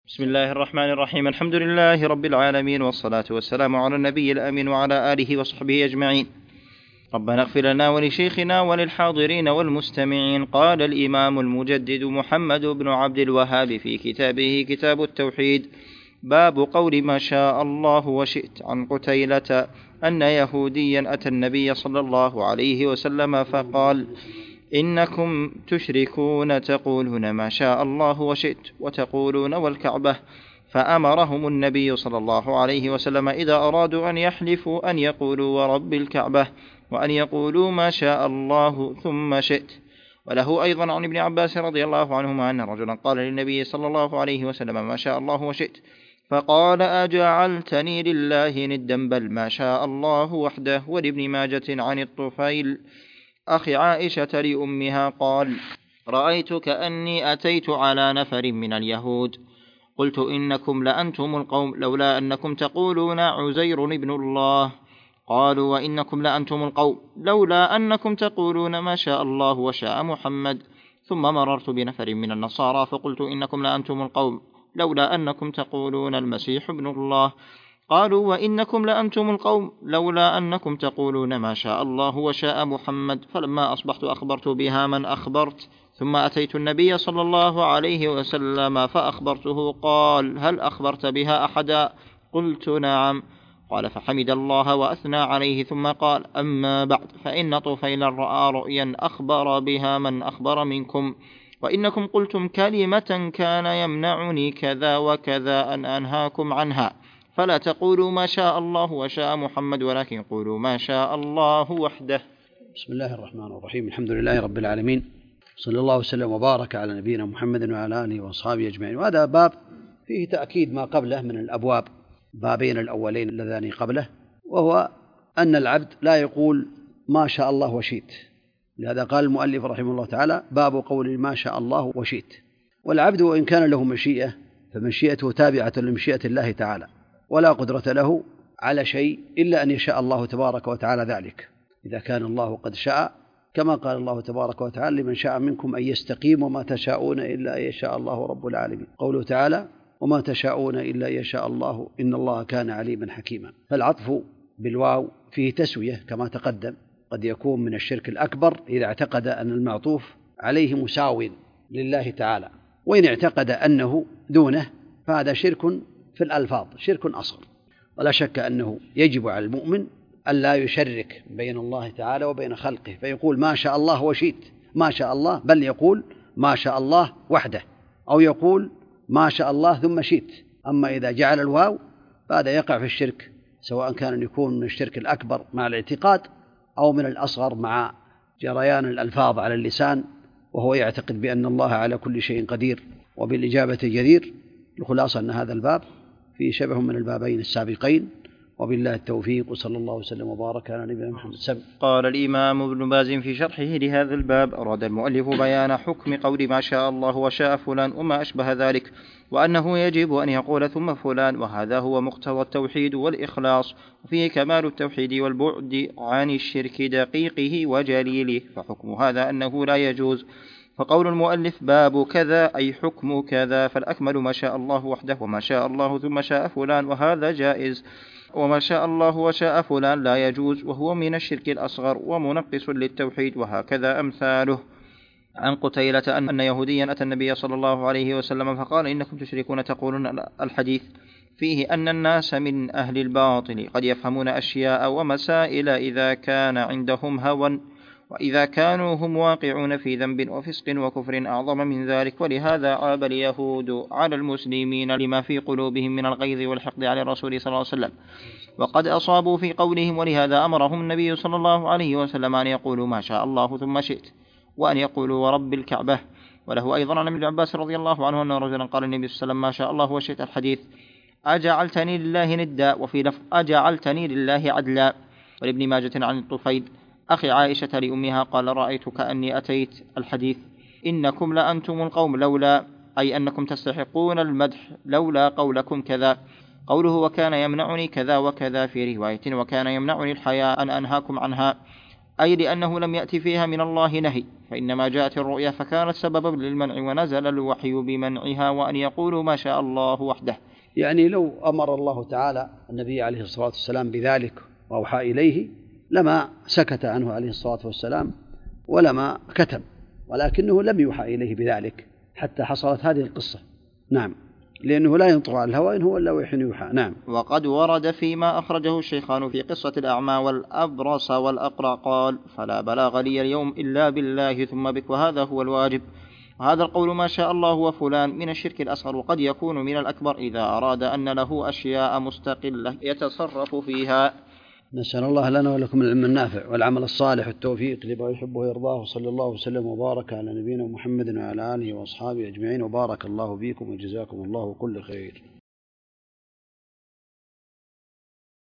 بسم الله الرحمن الرحيم. الحمد لله رب العالمين، والصلاة والسلام على النبي الأمين وعلى آله وصحبه أجمعين. ربنا اغفر لنا ولشيخنا وللحاضرين والمستمعين. قال الإمام المجدد محمد بن عبد الوهاب في كتابه كتاب التوحيد: باب قول ما شاء الله وشئت. عن قتيلة أن يهوديا أتى النبي صلى الله عليه وسلم فقال: إنكم تشركون تقولون ما شاء الله وشئت وتقولون والكعبة. فأمرهم النبي صلى الله عليه وسلم إذا أرادوا أن يحلفوا أن يقولوا ورب الكعبة، وأن يقولوا ما شاء الله ثم شئت. وله أيضا عن ابن عباس رضي الله عنهما أن رجلا قال للنبي صلى الله عليه وسلم: ما شاء الله وشئت. فقال: أجعلتني لله ندا؟ بل ما شاء الله وحده. ولابن ماجة عن الطفيل أخي عائشة لأمها قال: رأيت كأني أتيت على نفر من اليهود، قلت: إنكم لأنتم القوم، لولا أنكم تقولون عزير ابن الله. قالوا: وإنكم لأنتم القوم، لولا أنكم تقولون ما شاء الله وشاء محمد. ثم مررت بنفر من النصارى فقلت: إنكم لأنتم القوم، لولا أنكم تقولون المسيح ابن الله. قالوا: وإنكم لأنتم القوم، لولا أنكم تقولون ما شاء الله وشاء محمد. فلما أصبحت أخبرت بها من أخبرت، ثم أتيت النبي صلى الله عليه وسلم فأخبرته. قال: هل أخبرت بها أحدا؟ قلت: نعم. قال: فحمد الله وأثنى عليه، ثم قال: أما بعد، فإن طفيلا رأى رؤيا أخبر بها من أخبر منكم، وإنكم قلتم كلمة كان يمنعني كذا وكذا أن أنهاكم عنها، فلا تقولوا ما شاء الله وشاء محمد، ولكن قولوا ما شاء الله وحده. بسم الله الرحمن الرحيم. الحمد لله رب العالمين، صلى الله وسلم وبارك على نبينا محمد وعلى آله وأصحابه أجمعين. وهذا باب فيه تأكيد ما قبله من الأبواب، بابين الأولين اللذان قبله، وهو أن العبد لا يقول ما شاء الله وشئت. لهذا قال المؤلف رحمه الله تعالى: باب قول ما شاء الله وشئت. والعبد وإن كان له مشيئة فمشيئته تابعة لمشيئة الله تعالى، ولا قدرة له على شيء إلا أن يشاء الله تبارك وتعالى ذلك. إذا كان الله قد شاء، كما قال الله تبارك وتعالى: لمن شاء منكم أن يستقيم وما تشاءون إلا أن يشاء الله رب العالمين. قوله تعالى: وما تشاءون إلا أن يشاء الله إن الله كان عليما حكيما. فالعطف بالواو فيه تسوية كما تقدم، قد يكون من الشرك الأكبر إذا اعتقد أن المعطوف عليه مساو لله تعالى، وإن اعتقد أنه دونه فهذا شرك في الألفاظ، شرك أصغر. ولا شك أنه يجب على المؤمن أن لا يشرك بين الله تعالى وبين خلقه، فيقول ما شاء الله وشئت، ما شاء الله، بل يقول ما شاء الله وحده، أو يقول ما شاء الله ثم شئت. أما إذا جعل الواو فهذا يقع في الشرك، سواء كان يكون من الشرك الأكبر مع الاعتقاد أو من الأصغر مع جريان الألفاظ على اللسان، وهو يعتقد بأن الله على كل شيء قدير وبالإجابة جدير. الخلاصة أن هذا الباب فيه شبه من البابين السابقين، وبالله التوفيق، وصلى الله وسلم وبارك على نبينا محمد. قال الإمام ابن باز في شرحه لهذا الباب: أراد المؤلف بيان حكم قول ما شاء الله وشاء فلان وما أشبه ذلك، وأنه يجب أن يقول ثم فلان، وهذا هو مقتضى التوحيد والإخلاص، وفيه كمال التوحيد والبعد عن الشرك دقيقه وجليله. فحكم هذا أنه لا يجوز. فقول المؤلف باب كذا أي حكم كذا، فالأكمل ما شاء الله وحده، وما شاء الله ثم شاء فلان، وهذا جائز. وما شاء الله وشاء فلان لا يجوز، وهو من الشرك الأصغر ومنقص للتوحيد، وهكذا أمثاله. عن قتيلة أن يهوديا أتى النبي صلى الله عليه وسلم فقال: إنكم تشركون تقولون. الحديث فيه أن الناس من أهل الباطل قد يفهمون أشياء ومسائل إذا كان عندهم هوى، وإذا كانوا هم واقعون في ذنب وفسق وكفر أعظم من ذلك. ولهذا عاب اليهود على المسلمين لما في قلوبهم من الغيظ والحقد على الرسول صلى الله عليه وسلم، وقد أصابوا في قولهم. ولهذا أمرهم النبي صلى الله عليه وسلم أن يقولوا ما شاء الله ثم شئت، وأن يقولوا ورب الكعبة. وله أيضا عن ابن عباس رضي الله عنه أن رجلا قال النبي صلى الله عليه وسلم: ما شاء الله وشئت. الحديث: أجعلتني لله ندا، وفي لفظ: أجعلتني لله عدلا. ولابن ماجة عن الطفيل أخي عائشة لأمها قال: رأيت كأني أتيت. الحديث: إنكم لأنتم القوم، لولا أي أنكم تستحقون المدح، لولا قولكم كذا. قوله وكان يمنعني كذا وكذا في رواية: وكان يمنعني الحياء أن أنهاكم عنها. أي لأنه لم يأتي فيها من الله نهي، فإنما جاءت الرؤيا فكانت سببا للمنع ونزل الوحي بمنعها، وأن يقولوا ما شاء الله وحده. يعني لو أمر الله تعالى النبي عليه الصلاة والسلام بذلك وأوحى إليه لما سكت عنه عليه الصلاة والسلام ولما كتم، ولكنه لم يوحى إليه بذلك حتى حصلت هذه القصة. نعم، لأنه لا ينطق عن الهوى إن هو إلا وحي يوحى. نعم. وقد ورد فيما أخرجه الشيخان في قصة الأعمى والأبرص والأقرع قال: فلا بلاغ لي اليوم إلا بالله ثم بك، وهذا هو الواجب. وهذا القول ما شاء الله وفلان من الشرك الأصغر، وقد يكون من الأكبر إذا أراد أن له أشياء مستقلة يتصرف فيها. نسأل الله لنا ولكم العلم النافع والعمل الصالح والتوفيق لما يحبه ويرضاه، وصلى الله وسلم وبارك على نبينا محمد وعلى آله وأصحابه أجمعين، وبارك الله فيكم وجزاكم الله كل خير.